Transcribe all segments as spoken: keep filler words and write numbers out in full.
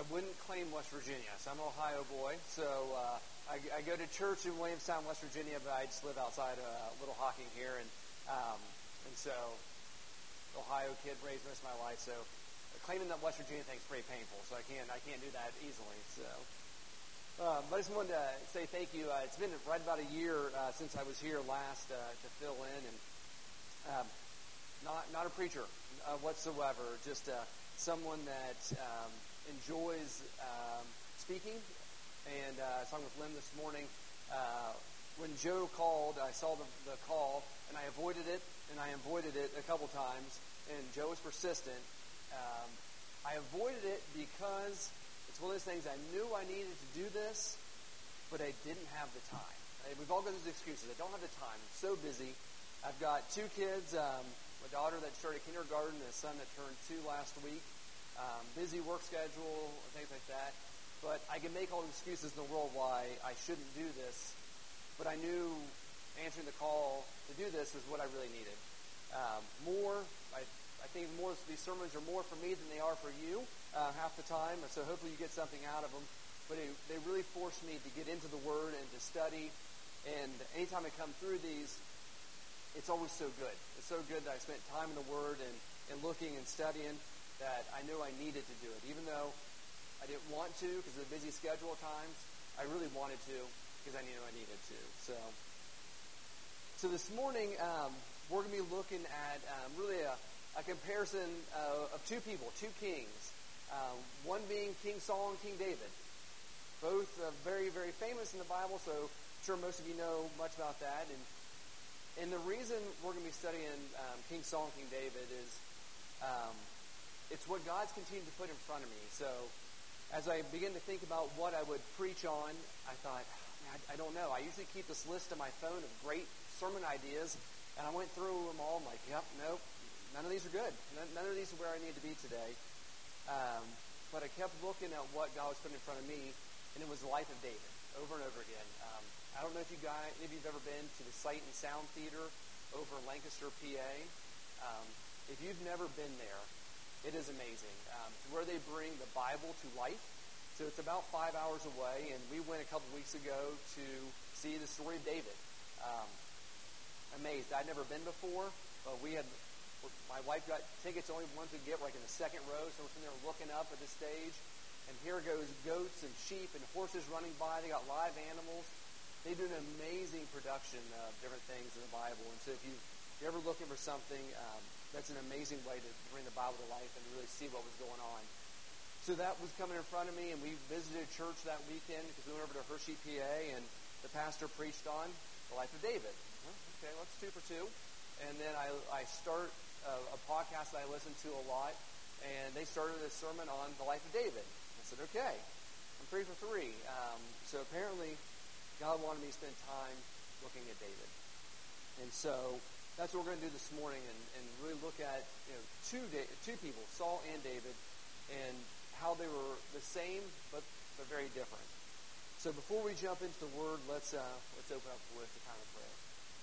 I wouldn't claim West Virginia. So I'm an Ohio boy. So uh, I, I go to church in Williamstown, West Virginia, but I just live outside uh, Little Hocking here. And um, and so Ohio kid, raised most of my life. So claiming that West Virginia thing is pretty painful. So I can't I can't do that easily. So. Um, but I just wanted to say thank you. Uh, it's been right about a year uh, since I was here last uh, to fill in, and um, not not a preacher uh, whatsoever. Just uh, someone that um, enjoys um, speaking. And uh, I was talking with Lynn this morning. Uh, when Joe called, I saw the, the call, and I avoided it, and I avoided it a couple times. And Joe was persistent. Um, I avoided it because it's one of those things I knew I needed to do this, but I didn't have the time. Right? We've all got those excuses. I don't have the time. I'm so busy. I've got two kids, um, a daughter that started kindergarten and a son that turned two last week. Um, busy work schedule, things like that. But I can make all the excuses in the world why I shouldn't do this. But I knew answering the call to do this was what I really needed. Um, more, I I think more these sermons are more for me than they are for you uh, half the time, and so hopefully you get something out of them. But it, they really force me to get into the Word and to study. And anytime I come through these, it's always so good. It's so good that I spent time in the Word and, and looking and studying that I knew I needed to do it. Even though I didn't want to because of the busy schedule at times, I really wanted to because I knew I needed to. So, so this morning um, we're going to be looking at um, really a A comparison uh, of two people, two kings, uh, one being King Saul and King David. Both uh, very, very famous in the Bible, so I'm sure most of you know much about that. And and the reason we're going to be studying um, King Saul and King David is um, it's what God's continued to put in front of me. So as I begin to think about what I would preach on, I thought, I, I don't know. I usually keep this list on my phone of great sermon ideas, and I went through them all. I'm like, yep, nope. None of these are good. None of these are where I need to be today. Um, but I kept looking at what God was putting in front of me, and it was the life of David over and over again. Um, I don't know if you guys, if you've ever been to the Sight and Sound Theater over in Lancaster, P A. Um, if you've never been there, it is amazing. Um, it's where they bring the Bible to life. So it's about five hours away, and we went a couple weeks ago to see the story of David. Um, amazed. I'd never been before, but we had... My wife got tickets, only ones to get like in the second row, so we're sitting there looking up at the stage, and here goes goats and sheep and horses running by. They got live animals. They do an amazing production of different things in the Bible. And so if, you, if you're ever looking for something, um, that's an amazing way to bring the Bible to life and really see what was going on. So that was coming in front of me, and we visited church that weekend because we went over to Hershey, P A, and the pastor preached on the life of David. Well, okay, let's two for two. And then I, I start a, a podcast that I listen to a lot, and they started a sermon on the life of David. I said, okay, I'm three for three. Um, so apparently, God wanted me to spend time looking at David. And so that's what we're going to do this morning, and, and really look at you know two da- two people, Saul and David, and how they were the same but but very different. So before we jump into the Word, let's uh, let's open up with a time of prayer.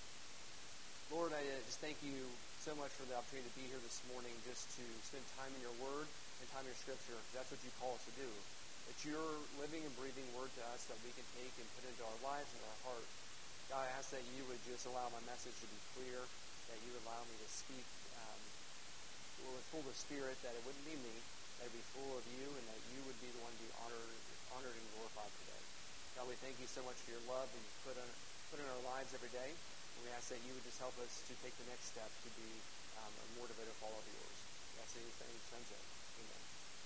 Lord, I just thank you so much for the opportunity to be here this morning just to spend time in your Word and time in your Scripture. That's what you call us to do. It's your living and breathing Word to us that we can take and put into our lives and our heart. God, I ask that you would just allow my message to be clear, that you would allow me to speak um, full of Spirit, that it wouldn't be me, that it would be full of you, and that you would be the one to be honored, honored and glorified today. God, we thank you so much for your love that you put, on, put in our lives every day. We ask that you would just help us to take the next step to be um, a more devoted follower of yours. We ask anything in your Son's name. Amen.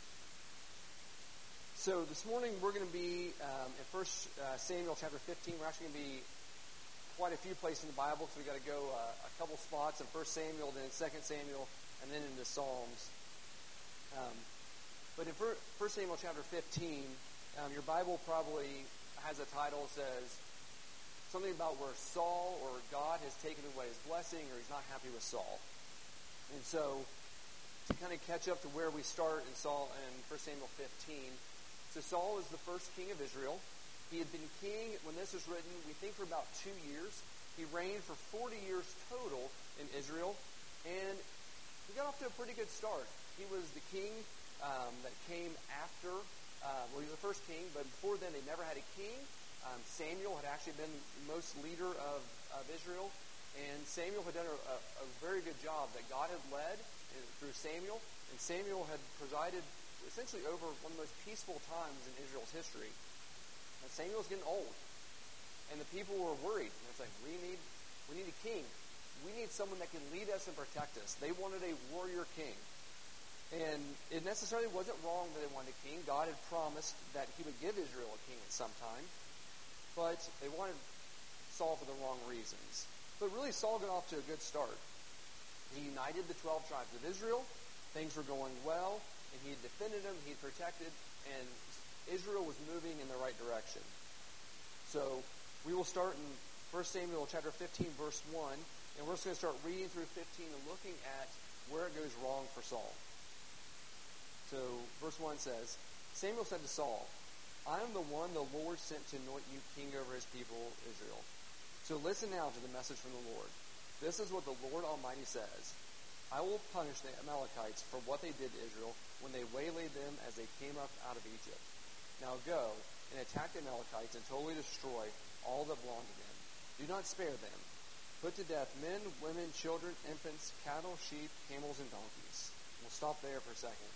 So this morning we're going to be um, in First Samuel chapter fifteen. We're actually going to be quite a few places in the Bible, so we've got to go uh, a couple spots in First Samuel, then in Second Samuel, and then into Psalms. Um, but in First Samuel chapter fifteen, um, your Bible probably has a title that says something about where Saul or God has taken away his blessing, or he's not happy with Saul. And so, to kind of catch up to where we start in Saul in First Samuel fifteen, so Saul is the first king of Israel. He had been king, when this was written, we think for about two years. He reigned for forty years total in Israel, and he got off to a pretty good start. He was the king um, that came after uh, first king, but before then they never had a king. Um, Samuel had actually been the most leader of, of Israel, and Samuel had done a, a, a very good job that God had led in, through Samuel, and Samuel had presided essentially over one of the most peaceful times in Israel's history. And Samuel's getting old, and the people were worried. And it's like, we need, we need a king. We need someone that can lead us and protect us. They wanted a warrior king. And it necessarily wasn't wrong that they wanted a king. God had promised that he would give Israel a king at some time. But they wanted Saul for the wrong reasons. But really, Saul got off to a good start. He united the twelve tribes of Israel. Things were going well. And he had defended them. He had protected. And Israel was moving in the right direction. So we will start in First Samuel chapter fifteen, verse one. And we're just going to start reading through fifteen and looking at where it goes wrong for Saul. So verse one says, Samuel said to Saul, I am the one the Lord sent to anoint you king over his people Israel. So listen now to the message from the Lord. This is what the Lord Almighty says. I will punish the Amalekites for what they did to Israel when they waylaid them as they came up out of Egypt. Now go and attack the Amalekites and totally destroy all that belong to them. Do not spare them. Put to death men, women, children, infants, cattle, sheep, camels, and donkeys. We'll stop there for a second.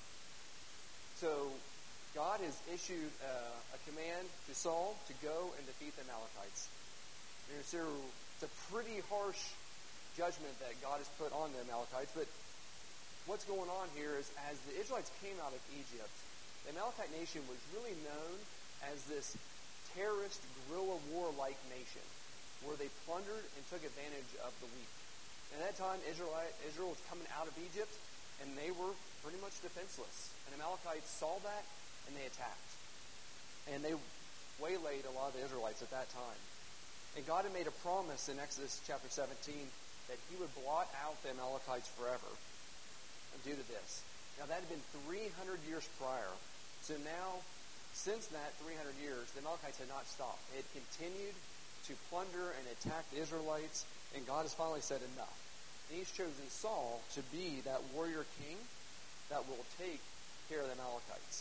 So God has issued uh, a command to Saul to go and defeat the Amalekites. It's a pretty harsh judgment that God has put on the Amalekites, but what's going on here is as the Israelites came out of Egypt, the Amalekite nation was really known as this terrorist guerrilla war-like nation where they plundered and took advantage of the weak. And at that time, Israel, Israel was coming out of Egypt, and they were pretty much defenseless. And the Amalekites saw that, and they attacked. And they waylaid a lot of the Israelites at that time. And God had made a promise in Exodus chapter seventeen that he would blot out the Amalekites forever due to this. Now, that had been three hundred years prior. So now, since that three hundred years, the Amalekites had not stopped. They had continued to plunder and attack the Israelites, and God has finally said enough. And he's chosen Saul to be that warrior king that will take care of the Amalekites.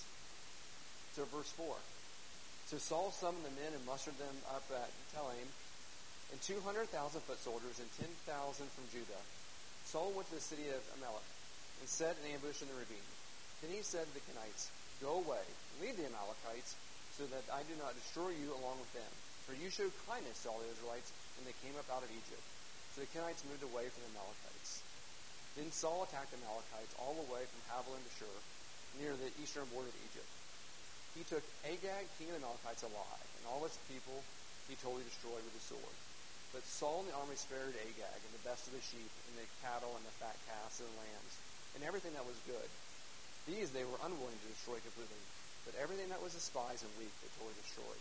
So verse four. So Saul summoned the men and mustered them up at Telaim, and two hundred thousand foot soldiers and ten thousand from Judah. Saul went to the city of Amalek and set an ambush in the ravine. Then he said to the Kenites, Go away, leave the Amalekites, so that I do not destroy you along with them. For you showed kindness to all the Israelites when they came up out of Egypt. So the Kenites moved away from the Amalekites. Then Saul attacked the Amalekites all the way from Havilah to Shur, near the eastern border of Egypt. He took Agag, king of the Amalekites, alive, and all his people he totally destroyed with the sword. But Saul and the army spared Agag, and the best of the sheep, and the cattle, and the fat calves, and the lambs, and everything that was good. These they were unwilling to destroy completely, but everything that was despised and weak they totally destroyed.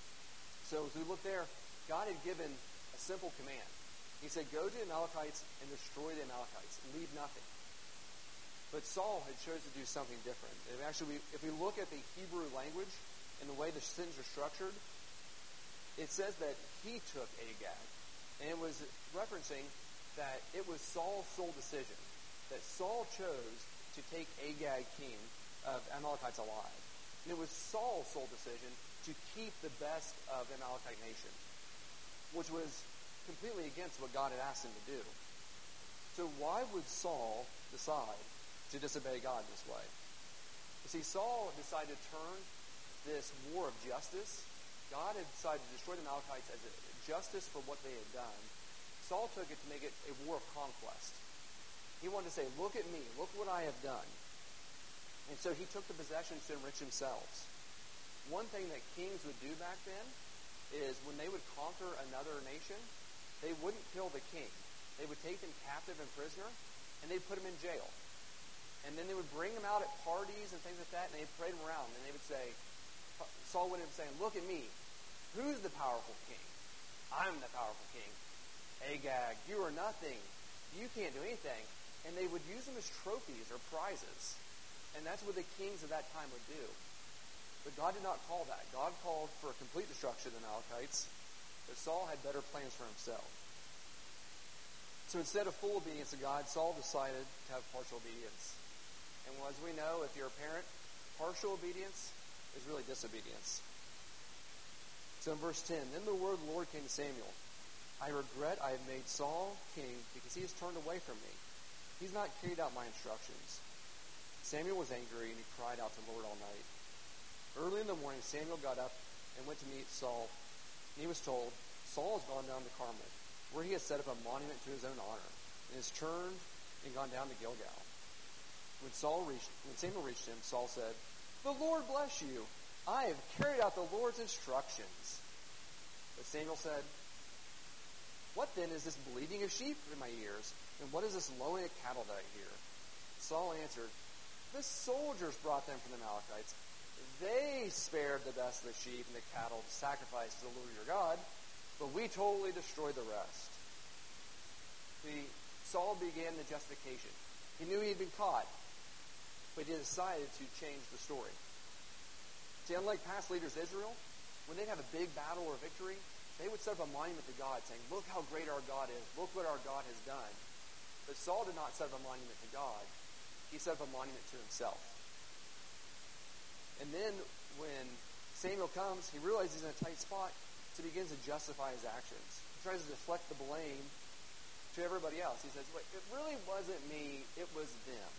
So as we look there, God had given a simple command. He said, Go to the Amalekites and destroy the Amalekites, and leave nothing. But Saul had chosen to do something different. And actually, if we look at the Hebrew language and the way the sins are structured, it says that he took Agag. And it was referencing that it was Saul's sole decision, that Saul chose to take Agag, king of Amalekites, alive. And it was Saul's sole decision to keep the best of the Amalekite nation, which was completely against what God had asked him to do. So why would Saul decide to disobey God this way? You see, Saul decided to turn this war of justice. God had decided to destroy the Amalekites as a justice for what they had done. Saul took it to make it a war of conquest. He wanted to say, look at me, look what I have done. And so he took the possessions to enrich themselves. One thing that kings would do back then is when they would conquer another nation, they wouldn't kill the king. They would take them captive and prisoner, and they'd put them in jail. And then they would bring them out at parties and things like that, and they'd parade them around, and they would say, Saul would have been saying, look at me. Who's the powerful king? I'm the powerful king. Agag, you are nothing. You can't do anything. And they would use them as trophies or prizes. And that's what the kings of that time would do. But God did not call that. God called for a complete destruction of the Amalekites, but Saul had better plans for himself. So instead of full obedience to God, Saul decided to have partial obedience. And as we know, if you're a parent, partial obedience is really disobedience. So in verse ten, then the word of the Lord came to Samuel. I regret I have made Saul king because he has turned away from me. He's not carried out my instructions. Samuel was angry, and he cried out to the Lord all night. Early in the morning, Samuel got up and went to meet Saul. And he was told, Saul has gone down to Carmel, where he has set up a monument to his own honor, and has turned and gone down to Gilgal. When Saul reached, when Samuel reached him, Saul said, the Lord bless you. I have carried out the Lord's instructions. But Samuel said, what then is this bleating of sheep in my ears? And what is this lowing of cattle that I hear? Saul answered, the soldiers brought them from the Amalekites. They spared the best of the sheep and the cattle to sacrifice to the Lord your God, but we totally destroyed the rest. The, Saul began the justification. He knew he had been caught, but he decided to change the story. See, unlike past leaders of Israel, when they'd have a big battle or victory, they would set up a monument to God saying, look how great our God is. Look what our God has done. But Saul did not set up a monument to God. He set up a monument to himself. And then when Samuel comes, he realizes he's in a tight spot, so he begins to justify his actions. He tries to deflect the blame to everybody else. He says, wait, it really wasn't me, it was them.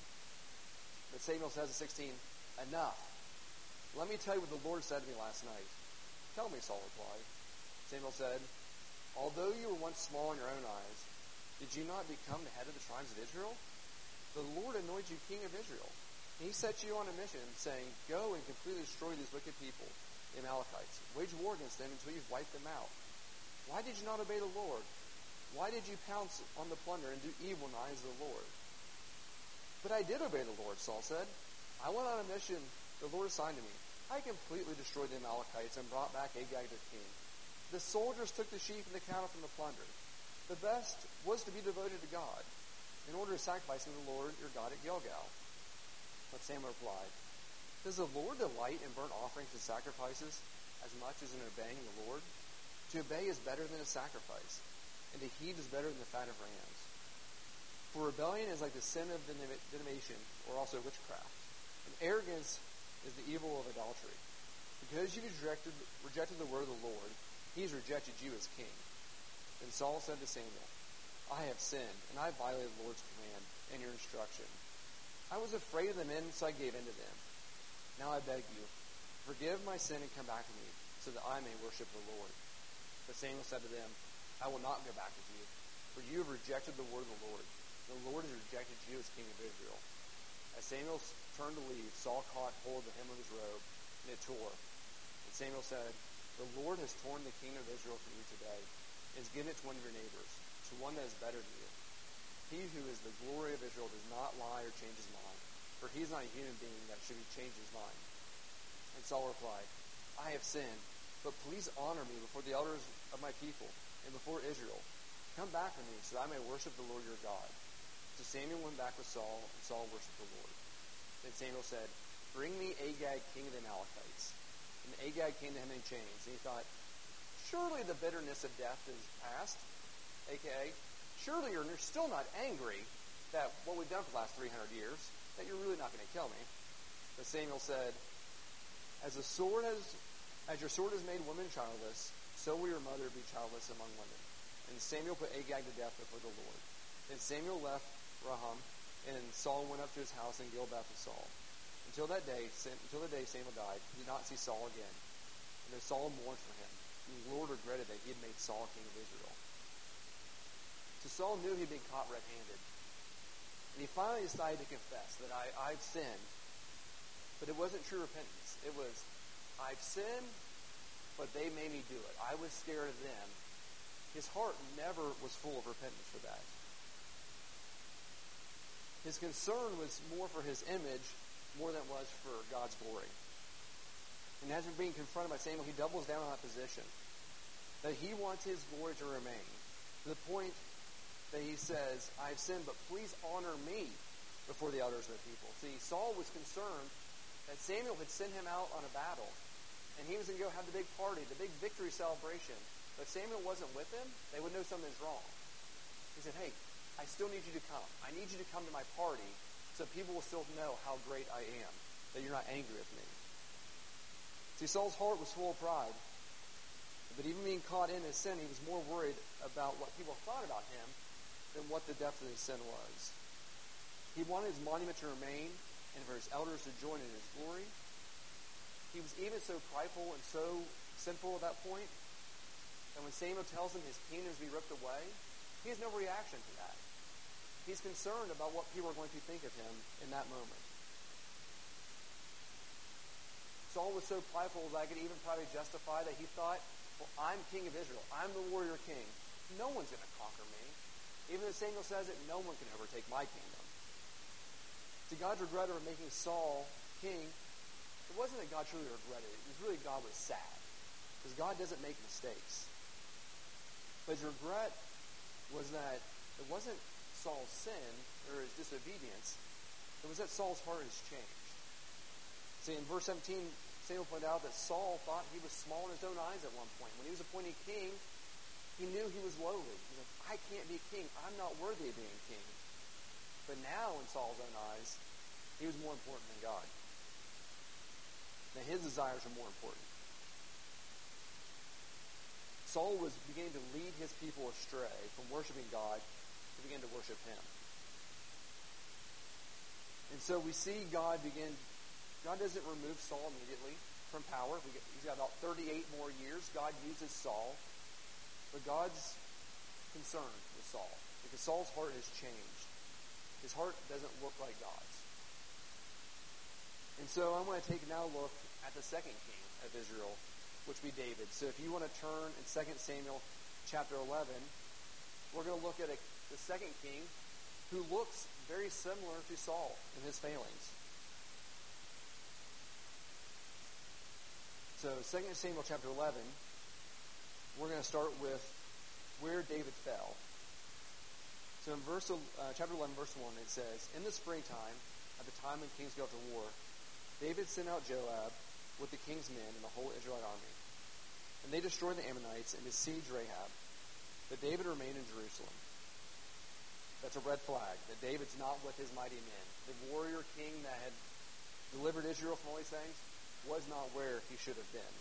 But Samuel says in sixteen, enough. Let me tell you what the Lord said to me last night. Tell me, Saul replied. Samuel said, although you were once small in your own eyes, did you not become the head of the tribes of Israel? The Lord anointed you king of Israel. And he set you on a mission, saying, go and completely destroy these wicked people, the Amalekites. Wage war against them until you've wiped them out. Why did you not obey the Lord? Why did you pounce on the plunder and do evil in the eyes of the Lord? But I did obey the Lord, Saul said. I went on a mission the Lord assigned to me. I completely destroyed the Amalekites and brought back Agag their king. The soldiers took the sheep and the cattle from the plunder. The best was to be devoted to God, in order to sacrifice to the Lord your God at Gilgal. But Samuel replied, does the Lord delight in burnt offerings and sacrifices as much as in obeying the Lord? To obey is better than a sacrifice, and to heed is better than the fat of rams. For rebellion is like the sin of divination, or also witchcraft. And arrogance is the evil of idolatry. Because you rejected, rejected the word of the Lord, he has rejected you as king. Then Saul said to Samuel, I have sinned, and I violated the Lord's command and your instruction. I was afraid of the men, so I gave in to them. Now I beg you, forgive my sin and come back to me, so that I may worship the Lord. But Samuel said to them, I will not go back with you, for you have rejected the word of the Lord. The Lord has rejected you as king of Israel. As Samuel turned to leave, Saul caught hold of the hem of his robe, and it tore. And Samuel said, the Lord has torn the king of Israel from you today, and has given it to one of your neighbors, to one that is better than you. He who is the glory of Israel does not lie or change his mind, for he is not a human being that should be changed his mind. And Saul replied, I have sinned, but please honor me before the elders of my people and before Israel. Come back with me, so that I may worship the Lord your God. So Samuel went back with Saul, and Saul worshipped the Lord. Then Samuel said, bring me Agag, king of the Amalekites. And Agag came to him in chains, and he thought, surely the bitterness of death is past, a k a surely you're still not angry that what we've done for the last three hundred years, that you're really not going to kill me. But Samuel said, as a sword has, as your sword has made women childless, so will your mother be childless among women. And Samuel put Agag to death before the Lord. Then Samuel left Raham, and Saul went up to his house in Gilbeth with Saul. Until that day, until the day Samuel died, he did not see Saul again. And then Saul mourned for him. And the Lord regretted that he had made Saul king of Israel. So Saul knew he had been caught red-handed. And he finally decided to confess that I, I've sinned. But it wasn't true repentance. It was, I've sinned, but they made me do it. I was scared of them. His heart never was full of repentance for that. His concern was more for his image more than it was for God's glory. And as he's being confronted by Samuel, he doubles down on that position. That he wants his glory to remain. To the point that he says, I have sinned, but please honor me before the elders of the people. See, Saul was concerned that Samuel had sent him out on a battle, and he was going to go have the big party, the big victory celebration. But if Samuel wasn't with him, they would know something's wrong. He said, hey, I still need you to come. I need you to come to my party so people will still know how great I am, that you're not angry with me. See, Saul's heart was full of pride. But even being caught in his sin, he was more worried about what people thought about him than what the depth of his sin was. He wanted his monument to remain and for his elders to join in his glory. He was even so prideful and so sinful at that point that when Samuel tells him his kingdom is to be ripped away, he has no reaction to that. He's concerned about what people are going to think of him in that moment. Saul was so prideful that I could even probably justify that he thought, well, I'm king of Israel. I'm the warrior king. No one's going to conquer me. Even though Samuel says it, no one can overtake my kingdom. See, God's regret over making Saul king, it wasn't that God truly regretted it. It was really God was sad. Because God doesn't make mistakes. But his regret was that it wasn't Saul's sin or his disobedience. It was that Saul's heart has changed. See, in verse seventeen, Samuel pointed out that Saul thought he was small in his own eyes at one point. When he was appointed king, he knew he was lowly. He was like, I can't be king. I'm not worthy of being king. But now, in Saul's own eyes, he was more important than God. Now, his desires were more important. Saul was beginning to lead his people astray from worshiping God to begin to worship him. And so we see God begin... God doesn't remove Saul immediately from power. We get, he's got about thirty-eight more years. God uses Saul. But God's concerned with Saul because Saul's heart has changed. His heart doesn't look like God's. And so I want to take now a look at the second king of Israel, which would be David. So if you want to turn in Second Samuel chapter eleven, we're going to look at a, the second king who looks very similar to Saul in his failings. So Second Samuel chapter eleven, we're going to start with where David fell. So in verse, uh, chapter eleven, verse one, it says, In the springtime, at the time when kings go out to war, David sent out Joab with the king's men and the whole Israelite army. And they destroyed the Ammonites and besieged Rahab. But David remained in Jerusalem. That's a red flag, that David's not with his mighty men. The warrior king that had delivered Israel from all these things was not where he should have been.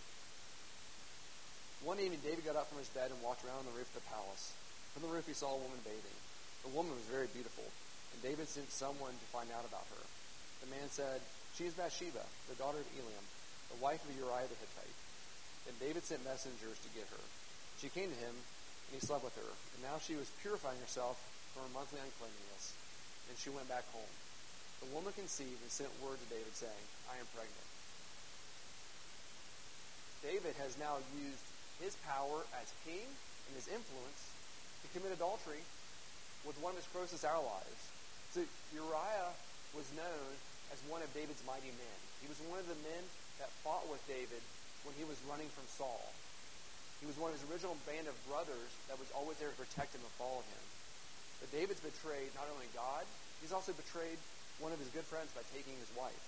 One evening, David got up from his bed and walked around on the roof of the palace. From the roof, he saw a woman bathing. The woman was very beautiful, and David sent someone to find out about her. The man said, She is Bathsheba, the daughter of Eliam, the wife of Uriah the Hittite. Then David sent messengers to get her. She came to him, and he slept with her. And now she was purifying herself from her monthly uncleanness. And she went back home. The woman conceived and sent word to David, saying, I am pregnant. David has now used his power as king and his influence to commit adultery with one of his closest allies. So Uriah was known as one of David's mighty men. He was one of the men that fought with David when he was running from Saul. He was one of his original band of brothers that was always there to protect him and follow him. But David's betrayed not only God, he's also betrayed one of his good friends by taking his wife.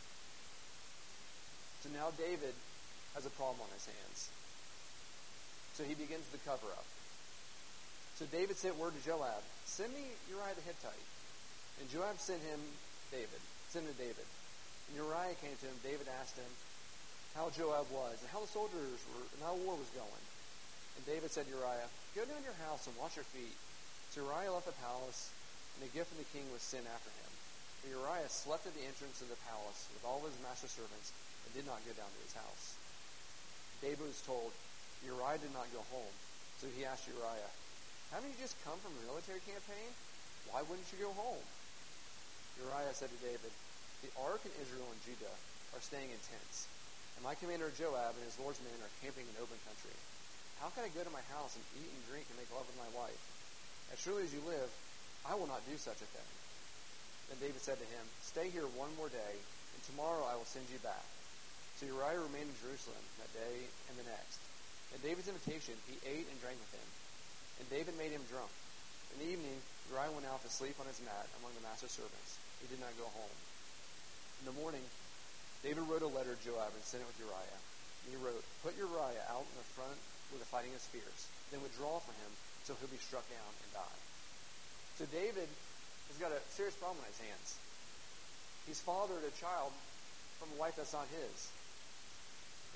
So now David has a problem on his hands. So he begins the cover-up. So David sent word to Joab, Send me Uriah the Hittite. And Joab sent him David, sent him to David. And Uriah came to him. David asked him how Joab was and how the soldiers were and how the war was going. And David said to Uriah, Go down to your house and wash your feet. So Uriah left the palace, and a gift from the king was sent after him. But Uriah slept at the entrance of the palace with all of his master's servants and did not go down to his house. David was told, Uriah did not go home. So he asked Uriah, Haven't you just come from a military campaign? Why wouldn't you go home? Uriah said to David, The ark and Israel and Judah are staying in tents, and my commander Joab and his lord's men are camping in open country. How can I go to my house and eat and drink and make love with my wife? As surely as you live, I will not do such a thing. Then David said to him, Stay here one more day, and tomorrow I will send you back. So Uriah remained in Jerusalem that day and the next. At David's invitation, he ate and drank with him, and David made him drunk. In the evening, Uriah went out to sleep on his mat among the master's servants. He did not go home. In the morning, David wrote a letter to Joab and sent it with Uriah. And he wrote, Put Uriah out in the front where the fighting is fierce, then withdraw from him so he'll be struck down and die. So David has got a serious problem on his hands. He's fathered a child from a wife that's not his.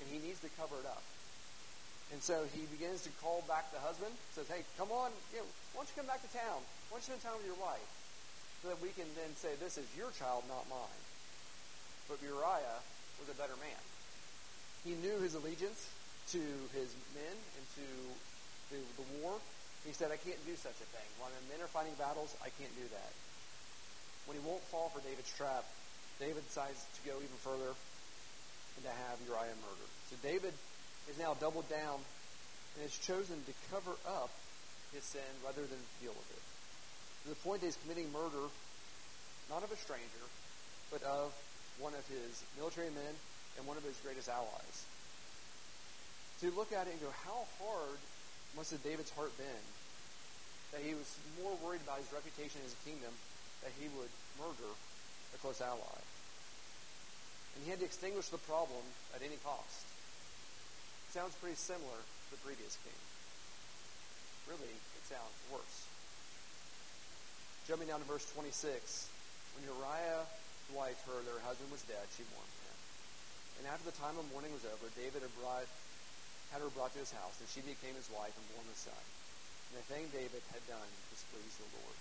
and he needs to cover it up. And so he begins to call back the husband, says, hey, come on, you know, why don't you come back to town? Why don't you spend time with your wife? So that we can then say, this is your child, not mine. But Uriah was a better man. He knew his allegiance to his men and to the, the war. He said, I can't do such a thing. When the men are fighting battles, I can't do that. When he won't fall for David's trap, David decides to go even further and to have Uriah murdered. So David is now doubled down and has chosen to cover up his sin rather than deal with it. To the point that he's committing murder, not of a stranger, but of one of his military men and one of his greatest allies. So you look at it and go, how hard must have David's heart been that he was more worried about his reputation as a kingdom that he would murder a close ally. And he had to extinguish the problem at any cost. Sounds pretty similar to the previous king. Really, it sounds worse. Jumping down to verse twenty-six. When Uriah's wife heard that her husband was dead, she mourned for him. And after the time of mourning was over, David had, brought, had her brought to his house, and she became his wife and bore him a son. And the thing David had done displeased the Lord.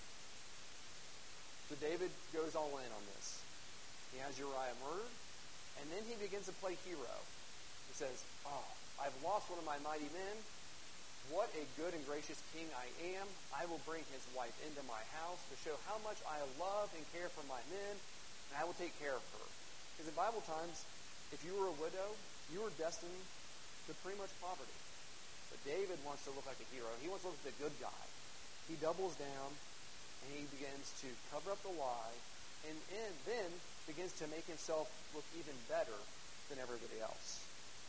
So David goes all in on this. He has Uriah murdered, and then he begins to play hero. He says, oh, I've lost one of my mighty men. What a good and gracious king I am. I will bring his wife into my house to show how much I love and care for my men, and I will take care of her. Because in Bible times, if you were a widow, you were destined to pretty much poverty. But David wants to look like a hero. He wants to look like the good guy. He doubles down, and he begins to cover up the lie, and, and then begins to make himself look even better than everybody else.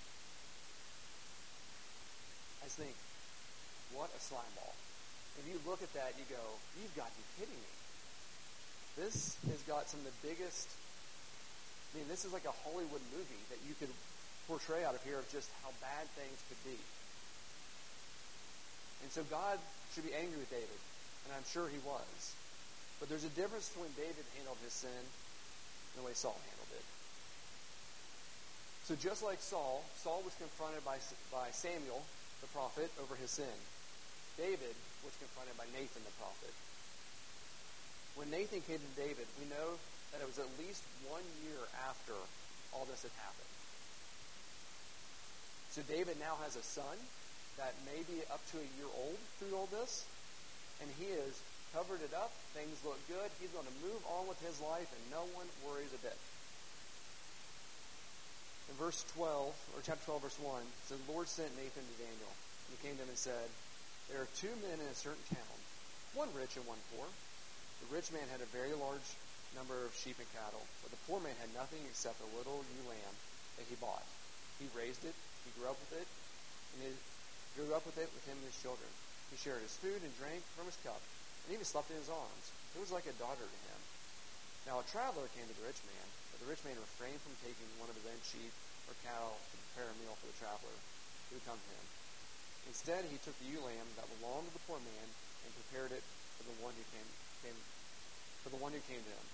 I just think, what a slime ball. If you look at that, you go, you've got to be kidding me. This has got some of the biggest, I mean, this is like a Hollywood movie that you could portray out of here of just how bad things could be. And so God should be angry with David, and I'm sure he was. But there's a difference between David handled his sin and the way Saul handled it. So just like Saul, Saul was confronted by, by Samuel, the prophet, over his sin. David was confronted by Nathan, the prophet. When Nathan came to David, we know that it was at least one year after all this had happened. So David now has a son that may be up to a year old through all this, and he has covered it up. Things look good. He's going to move on with his life, and no one worries a bit. In verse twelve, or chapter twelve, verse one, it says, the Lord sent Nathan to Daniel. And he came to him and said, there are two men in a certain town, one rich and one poor. The rich man had a very large number of sheep and cattle, but the poor man had nothing except a little ewe lamb that he bought. He raised it, he grew up with it, and he grew up with it with him and his children. He shared his food and drank from his cup, and even slept in his arms. It was like a daughter to him. Now a traveler came to the rich man, but the rich man refrained from taking one of his own sheep or cattle to prepare a meal for the traveler who would come to him. Instead, he took the ewe lamb that belonged to the poor man and prepared it for the one who came, came for the one who came to him.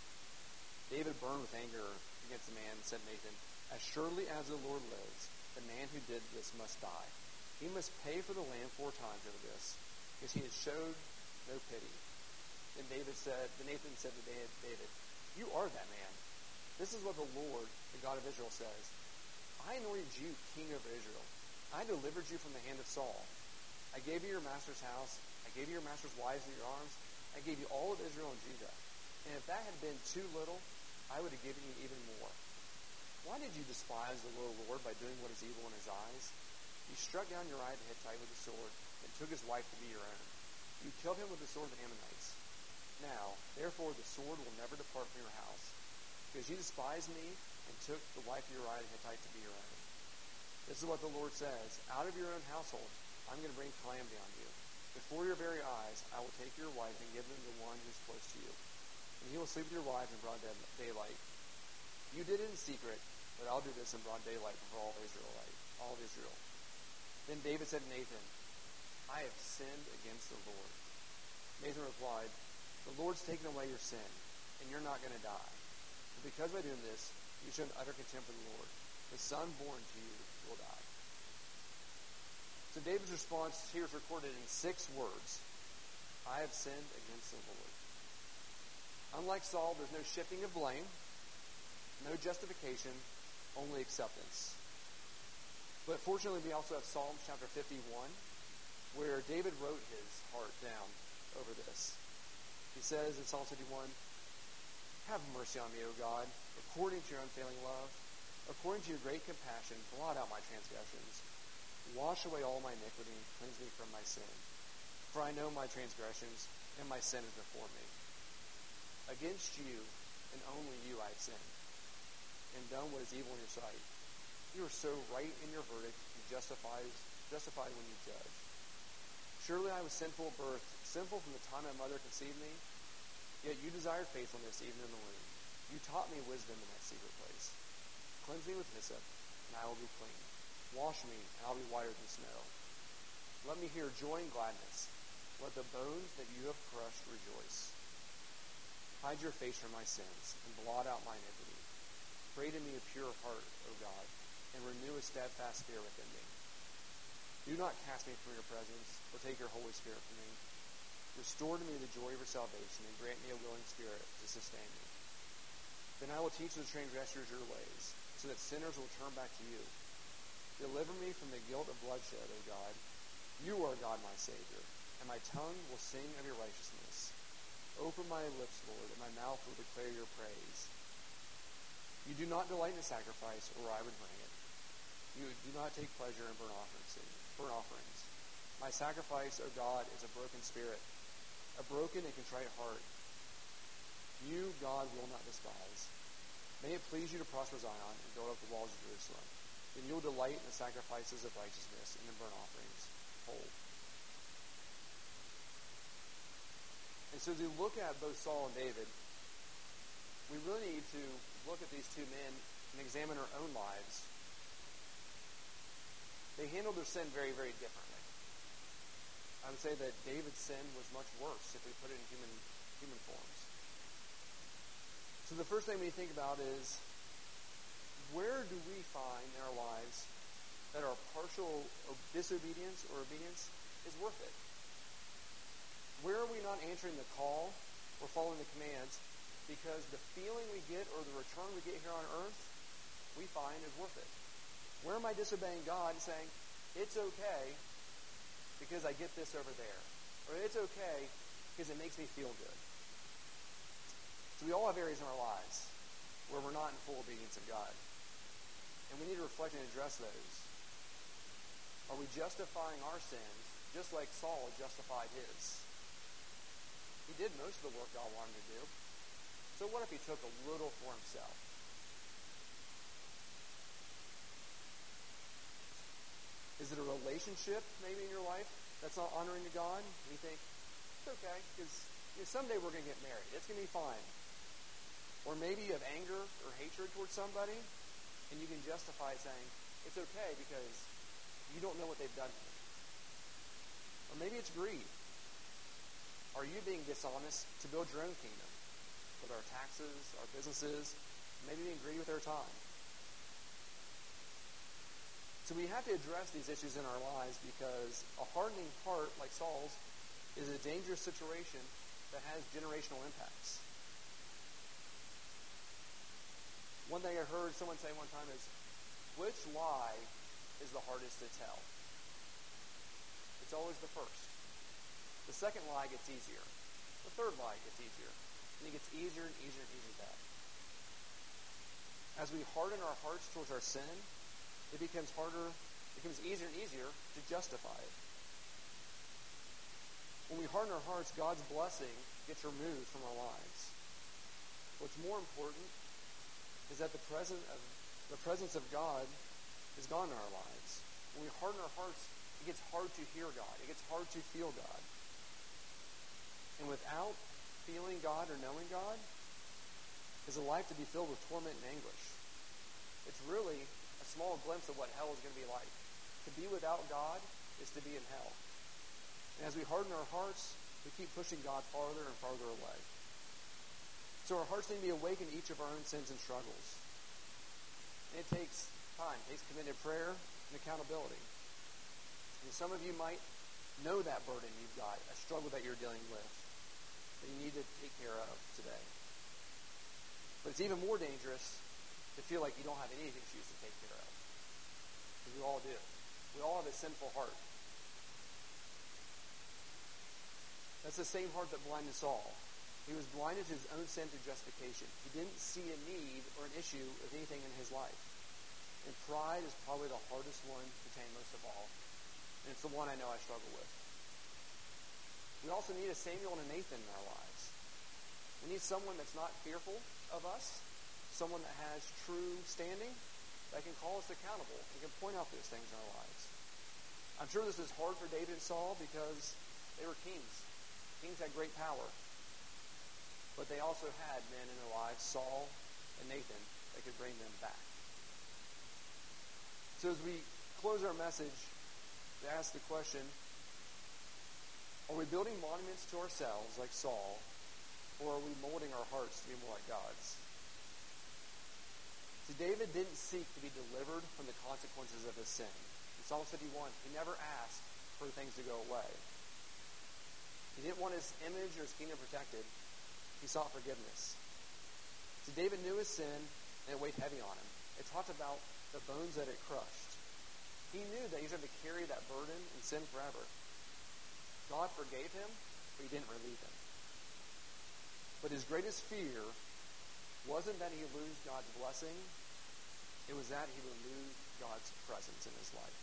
David burned with anger against the man and said to Nathan, as surely as the Lord lives, the man who did this must die. He must pay for the lamb four times over this, because he has showed no pity. Then David said, then Nathan said to David, you are that man. This is what the Lord, the God of Israel, says. I anointed you king over Israel. I delivered you from the hand of Saul. I gave you your master's house. I gave you your master's wives in your arms. I gave you all of Israel and Judah. And if that had been too little, I would have given you even more. Why did you despise the Lord, Lord by doing what is evil in his eyes? You struck down Uriah the Hittite with a sword and took his wife to be your own. You killed him with the sword of the Ammonites. Now, therefore, the sword will never depart from your house, because you despised me and took the wife of Uriah the Hittite to be your own. This is what the Lord says. Out of your own household, I'm going to bring calamity on you. Before your very eyes, I will take your wife and give them to one who's close to you. And he will sleep with your wife in broad daylight. You did it in secret, but I'll do this in broad daylight before all of Israelite, all of Israel. Then David said to Nathan, I have sinned against the Lord. Nathan replied, the Lord's taken away your sin, and you're not going to die. But because by doing this, you showed utter contempt for the Lord. The son born to you will die. So David's response here is recorded in six words. I have sinned against the Lord. Unlike Saul, there's no shifting of blame, no justification, only acceptance. But fortunately, we also have Psalms chapter fifty-one, where David wrote his heart down over this. He says in Psalm fifty-one, have mercy on me, O God, according to your unfailing love. According to your great compassion, blot out my transgressions. Wash away all my iniquity, cleanse me from my sin. For I know my transgressions, and my sin is before me. Against you, and only you, I have sinned, and done what is evil in your sight. You are so right in your verdict, and justified, justified when you judge. Surely I was sinful at birth, sinful from the time my mother conceived me. Yet you desired faithfulness even in the womb. You taught me wisdom in that secret place. Cleanse me with hyssop, and I will be clean. Wash me, and I'll be whiter than snow. Let me hear joy and gladness. Let the bones that you have crushed rejoice. Hide your face from my sins, and blot out my iniquity. Create in me a pure heart, O God, and renew a steadfast spirit within me. Do not cast me from your presence, or take your Holy Spirit from me. Restore to me the joy of your salvation, and grant me a willing spirit to sustain me. Then I will teach the transgressors your ways, so that sinners will turn back to you. Deliver me from the guilt of bloodshed, O God. You are God, my Savior, and my tongue will sing of your righteousness. Open my lips, Lord, and my mouth will declare your praise. You do not delight in sacrifice, or I would bring it. You do not take pleasure in burnt offerings. Burnt offerings. My sacrifice, O God, is a broken spirit, a broken and contrite heart. You, God, will not despise. May it please you to prosper Zion and build up the walls of Jerusalem. Then you will delight in the sacrifices of righteousness and in burnt offerings whole. And so as we look at both Saul and David, we really need to look at these two men and examine our own lives. They handled their sin very, very differently. I would say that David's sin was much worse if we put it in human human forms. So the first thing we think about is, where do we find in our lives that our partial disobedience or obedience is worth it? Where are we not answering the call or following the commands because the feeling we get or the return we get here on earth, we find is worth it? Where am I disobeying God and saying, it's okay because I get this over there? Or it's okay because it makes me feel good. So we all have areas in our lives where we're not in full obedience of God. And we need to reflect and address those. Are we justifying our sins just like Saul justified his? He did most of the work God wanted to do. So what if he took a little for himself? Is it a relationship maybe in your life that's not honoring to God? And you think, it's okay, because you know, someday we're going to get married. It's going to be fine. Or maybe you have anger or hatred towards somebody, and you can justify it saying, it's okay because you don't know what they've done to me. Or maybe it's greed. Are you being dishonest to build your own kingdom? With our taxes, our businesses, maybe being greedy with our time. So we have to address these issues in our lives because a hardening heart like Saul's is a dangerous situation that has generational impacts. One thing I heard someone say one time is, which lie is the hardest to tell? It's always the first. The second lie gets easier. The third lie gets easier. And it gets easier and easier and easier back. As we harden our hearts towards our sin, it becomes harder, it becomes easier and easier to justify it. When we harden our hearts, God's blessing gets removed from our lives. What's more important is that the presence of the presence of God is gone in our lives. When we harden our hearts, it gets hard to hear God. It gets hard to feel God. And without feeling God or knowing God is a life to be filled with torment and anguish. It's really a small glimpse of what hell is going to be like. To be without God is to be in hell. And as we harden our hearts, we keep pushing God farther and farther away. So our hearts need to be awakened to each of our own sins and struggles. And it takes It takes committed prayer and accountability. And some of you might know that burden you've got, a struggle that you're dealing with, that you need to take care of today. But it's even more dangerous to feel like you don't have any issues to take care of. Because we all do. We all have a sinful heart. That's the same heart that blinded Saul. He was blinded to his own sin through justification. He didn't see a need or an issue of anything in his life. And pride is probably the hardest one to tame most of all. And it's the one I know I struggle with. We also need a Samuel and a Nathan in our lives. We need someone that's not fearful of us, someone that has true standing, that can call us accountable and can point out those things in our lives. I'm sure this is hard for David and Saul because they were kings. Kings had great power. But they also had men in their lives, Saul and Nathan, that could bring them back. So as we close our message, to ask the question, are we building monuments to ourselves like Saul, or are we molding our hearts to be more like God's? See, David didn't seek to be delivered from the consequences of his sin. In Psalm fifty-one, he never asked for things to go away. He didn't want his image or his kingdom protected. He sought forgiveness. See, David knew his sin, and it weighed heavy on him. It talked about the bones that it crushed. He knew that he was going to carry that burden and sin forever. God forgave him, but he didn't relieve him. But his greatest fear wasn't that he would lose God's blessing. It was that he would lose God's presence in his life.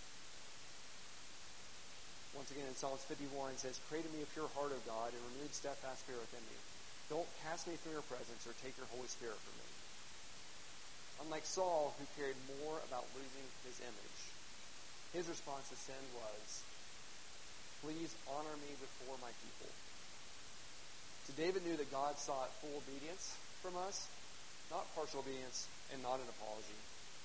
Once again, in Psalms fifty-one, it says, "Create in me a pure heart, O God, and renewed steadfast spirit within me. Don't cast me from your presence or take your Holy Spirit from me." Unlike Saul, who cared more about losing his image, his response to sin was, "Please honor me before my people." So David knew that God sought full obedience from us, not partial obedience and not an apology.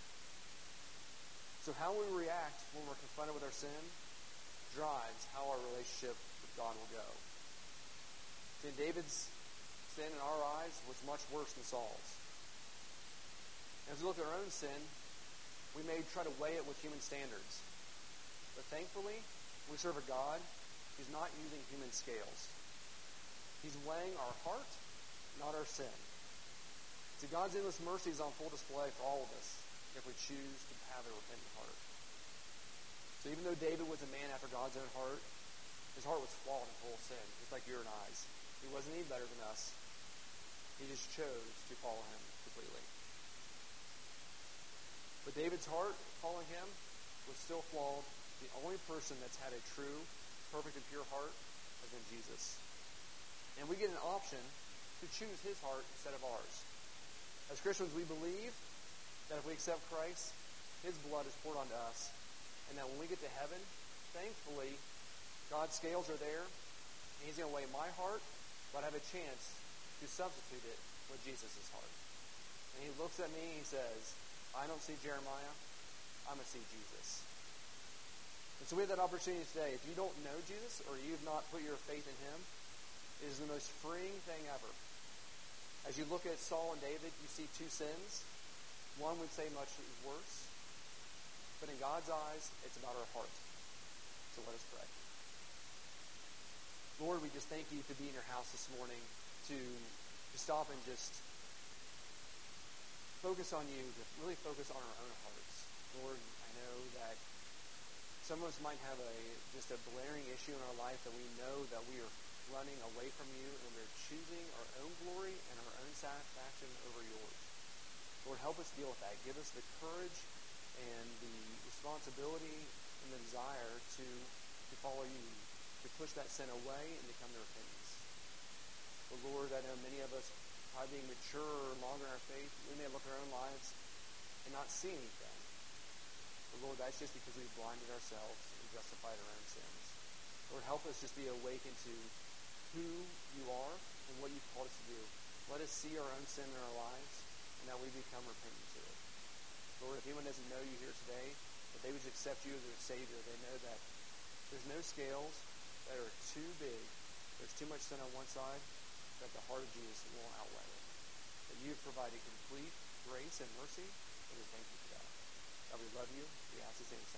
So how we react when we're confronted with our sin drives how our relationship with God will go. See, David's sin in our eyes was much worse than Saul's. And as we look at our own sin, we may try to weigh it with human standards. But thankfully, we serve a God who's not using human scales. He's weighing our heart, not our sin. See, God's endless mercy is on full display for all of us if we choose to have a repentant heart. So even though David was a man after God's own heart, his heart was flawed and full of sin, just like your and I's. He wasn't any better than us. He just chose to follow him completely. But David's heart, following him, was still flawed. The only person that's had a true, perfect, and pure heart has been Jesus. And we get an option to choose his heart instead of ours. As Christians, we believe that if we accept Christ, his blood is poured onto us, and that when we get to heaven, thankfully, God's scales are there, and he's going to weigh my heart, but I have a chance to substitute it with Jesus' heart. And he looks at me and he says, "I don't see Jeremiah, I'm going to see Jesus." And so we have that opportunity today. If you don't know Jesus, or you've not put your faith in him, it is the most freeing thing ever. As you look at Saul and David, you see two sins. One would say much worse. But in God's eyes, it's about our heart. So let us pray. Lord, we just thank you to be in your house this morning, to, to stop and just focus on you, to really focus on our own hearts. Lord, I know that some of us might have a just a blaring issue in our life that we know that we are running away from you, and we're choosing our own glory and our own satisfaction over yours. Lord, help us deal with that. Give us the courage and the responsibility and the desire to, to follow you, to push that sin away and to come to repentance. But Lord, I know many of us, probably being mature or longer in our faith, we may look at our own lives and not see anything. But Lord, that's just because we've blinded ourselves and justified our own sins. Lord, help us just be awakened to who you are and what you've called us to do. Let us see our own sin in our lives and that we become repentant to it. Lord, if anyone doesn't know you here today, that they would accept you as their Savior. They know that there's no scales that are too big. There's too much sin on one side that the heart of Jesus won't outweigh it. That you've provided complete grace and mercy, and we thank you for that. God, we love you. We ask this in His